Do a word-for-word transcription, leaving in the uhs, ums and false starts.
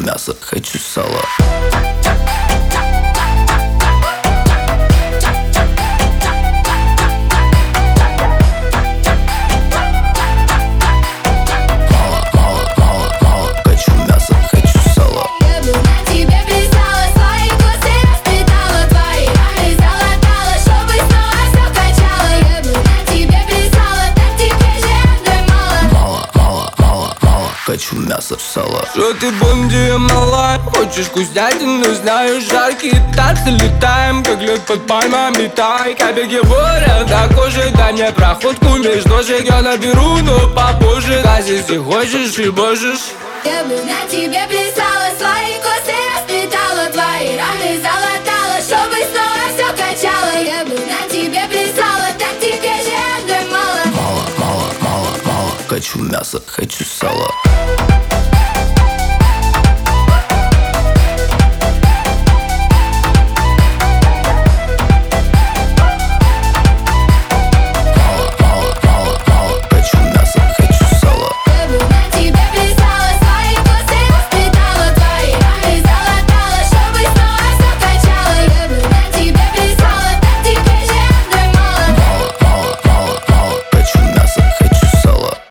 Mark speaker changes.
Speaker 1: мясо, хочу сало. Хочу мясо, сало.
Speaker 2: Что ты бомди, мала? Хочешь вкуснятину, знаешь, жаркие танцы. Летаем, как лед под пальмами, тай. Капельки моря на коже, дай мне проходку между ножек. Я наберу, но попозже. Газ, если хочешь и можешь.
Speaker 3: Я бы на тебе плясала, свои косы расплетала, твои раны залатала, чтобы снова все качало. Я бы на тебе плясала, так тебе же одной мало.
Speaker 1: Мало, мало, мало, мало. Хочу мясо, хочу сало.